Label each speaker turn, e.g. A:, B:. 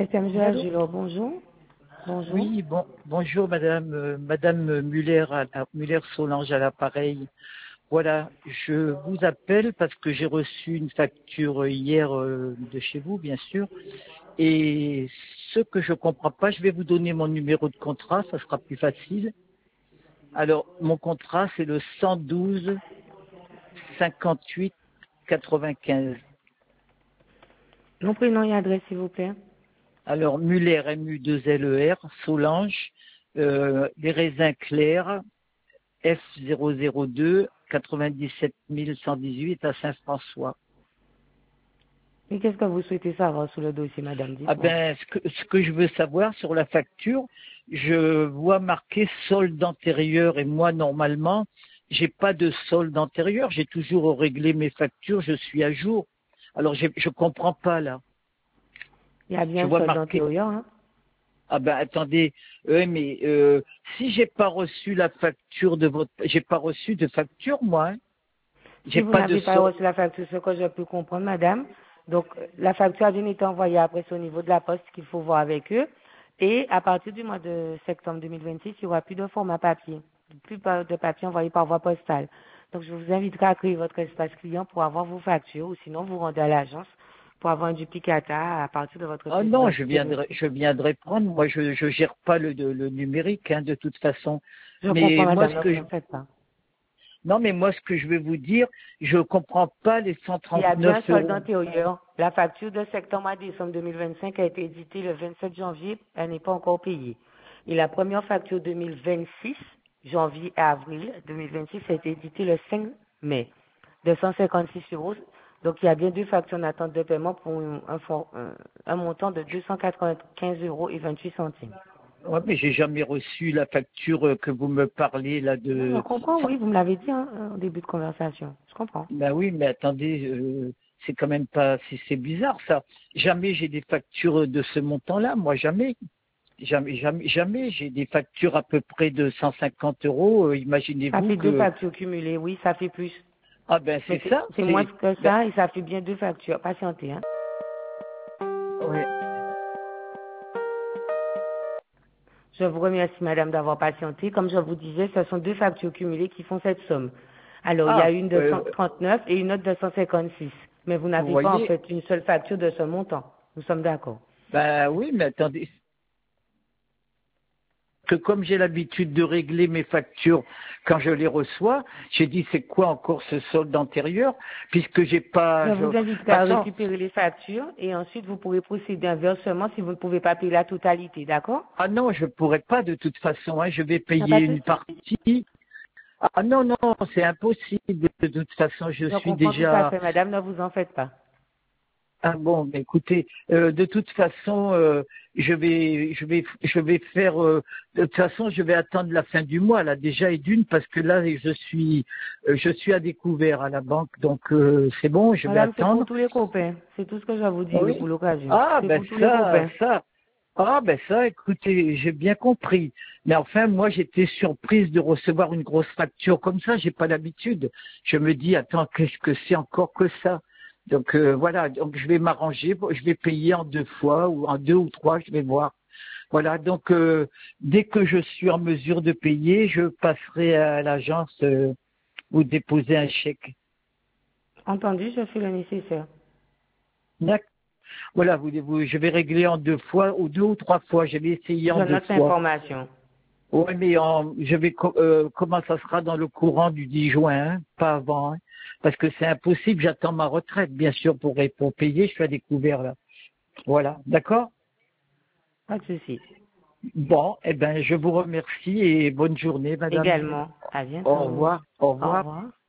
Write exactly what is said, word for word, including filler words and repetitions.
A: Septième jour,
B: Allô?
A: Julo, bonjour. Bonjour.
B: Oui, bon, bonjour Madame, euh, Madame Muller, à, à- Muller Solange à l'appareil. Voilà, je vous appelle parce que j'ai reçu une facture hier euh, de chez vous, bien sûr. Et ce que je comprends pas, je vais vous donner mon numéro de contrat, ça sera plus facile. Alors, mon contrat, c'est le cent douze cinquante-huit quatre-vingt-quinze.
A: Mon prénom et adresse, s'il vous plaît.
B: Alors, Muller, M U deux L E R, Solange, euh, les raisins clairs, F zéro zéro deux quatre-vingt-dix-sept mille cent dix-huit à Saint-François.
A: Et qu'est-ce que vous souhaitez savoir sur le dossier, madame?
B: Ah
A: Dites-moi.
B: ben, ce que, ce que je veux savoir sur la facture, je vois marqué solde antérieur et moi, normalement, j'ai pas de solde antérieur. J'ai toujours réglé mes factures, je suis à jour. Alors, j'ai- je comprends pas là.
A: Il y a
B: Je
A: bien un
B: vois
A: solde
B: marqué.
A: antérieur, hein?
B: Ah ben, attendez, ouais, mais euh, si j'ai pas reçu la facture de votre, j'ai pas reçu de facture moi. Hein.
A: Si
B: J'ai
A: vous
B: pas de
A: n'avez pas
B: solde.
A: reçu la facture, ce que je peux comprendre, madame, donc euh, la facture a bien été envoyée après, c'est au niveau de la poste qu'il faut voir avec eux. Et à partir du mois de septembre deux mille vingt-six, il n'y aura plus de format papier, plus pa- de papier envoyé par voie postale. Donc je vous inviterai à créer votre espace client pour avoir vos factures, ou sinon vous rendez à l'agence pour avoir un duplicata à partir de votre
B: Ah
A: pièce
B: non, je
A: d'identité
B: viendrai,
A: reçue.
B: je viendrai prendre. Moi, je je gère pas le, le, le numérique hein, de toute façon.
A: Je comprends,
B: Mais moi,
A: madame,
B: ce
A: ne
B: que
A: vous
B: je,
A: en faites pas.
B: non, mais moi, ce que je vais vous dire, je comprends pas les
A: Il y a bien un
B: cent trente-neuf
A: solde
B: euros.
A: antérieur. La facture de septembre à décembre deux mille vingt-cinq a été éditée le vingt-sept janvier. Elle n'est pas encore payée. Et la première facture deux mille vingt-six, janvier à avril deux mille vingt-six, a été éditée le cinq mai de cent cinquante-six euros. Donc, il y a bien deux factures en attente de paiement pour un, un fond- un- un montant de deux cent quatre-vingt-quinze euros et vingt-huit centimes.
B: Ouais, mais j'ai jamais reçu la facture euh, que vous me parlez là
A: Non, je
B: de.
A: comprends, oui, vous me l'avez dit hein, au début de conversation. Je comprends.
B: Ben oui, mais attendez, euh, c'est quand même pas, c'est c'est bizarre ça. Jamais j'ai des factures de ce montant-là, moi jamais. Jamais, jamais, jamais. J'ai des factures à peu près de cent cinquante euros. Euh,
A: Ça
B: Imaginez-vous
A: fait deux
B: que,
A: factures cumulées, oui, ça fait plus.
B: ah ben
A: Mais
B: c'est
A: c'est
B: ça,
A: c'est moins
B: c'est,
A: que
B: ben,
A: ça et ça fait bien deux factures. Patientez, hein.
B: ouais.
A: Je vous remercie, madame, d'avoir patienté. Comme je vous disais, ce sont deux factures cumulées qui font cette somme. Alors, il y a
B: Ah,
A: une de
B: euh,
A: cent trente-neuf et une autre de cent cinquante-six. Mais vous
B: vous
A: n'avez pas, en
B: voyez,
A: fait, une seule facture de ce montant. Nous sommes d'accord.
B: ben oui, mais attendez, que comme j'ai l'habitude de régler mes factures quand je les reçois, j'ai dit c'est quoi encore ce solde antérieur, puisque j'ai
A: Je
B: pas, je, de
A: vous
B: toute
A: inviterai à
B: façon,
A: récupérer les factures et ensuite vous pourrez procéder à un versement si vous ne pouvez pas payer la totalité, d'accord?
B: ah non, je pourrais pas de toute façon, hein, je vais
A: Il n'y a
B: payer
A: pas de
B: une
A: souci.
B: partie. Ah non, non, c'est impossible. De toute façon, je
A: Je
B: suis
A: comprends tout à
B: déjà.
A: fait, madame, ne vous en faites pas.
B: Ah bon, mais écoutez, euh, de toute façon, euh, je vais, je vais, je vais faire. Euh, de toute façon, je vais attendre la fin du mois là déjà et d'une parce que là, je suis, euh, je suis à découvert à la banque, donc euh, c'est bon, je vais
A: Madame, c'est pour
B: attendre.
A: tous les copains. C'est tout ce que je vous dirai
B: Oui.
A: pour l'occasion.
B: Ah
A: C'est
B: ben
A: pour tous les
B: ça,
A: copains.
B: ça. Ah ben ça, écoutez, j'ai bien compris. Mais enfin, moi, j'étais surprise de recevoir une grosse facture comme ça. J'ai pas l'habitude. Je me dis, attends, qu'est-ce que c'est encore que ça? Donc euh, voilà. Donc je vais m'arranger. Bon, je vais payer en deux fois ou en deux ou trois. Je vais voir. Voilà. Donc euh, dès que je suis en mesure de payer, je passerai à l'agence euh, vous déposer un chèque.
A: Entendu, je fais le nécessaire.
B: D'accord. Voilà. Vous, vous, je vais régler en deux fois ou deux ou trois fois. Je vais essayer
A: Je
B: en deux
A: note
B: fois.
A: l'information.
B: Oui, mais en, je vais co- euh, comment ça sera dans le courant du dix juin, hein, pas avant, hein, parce que c'est impossible. J'attends ma retraite, bien sûr, pour pour payer. Je suis à découvert là. Voilà, d'accord.
A: Pas de souci.
B: Bon, eh ben, je vous remercie et bonne journée, madame.
A: Également. À
B: Au
A: bientôt.
B: revoir, au
A: Au
B: revoir.
A: revoir.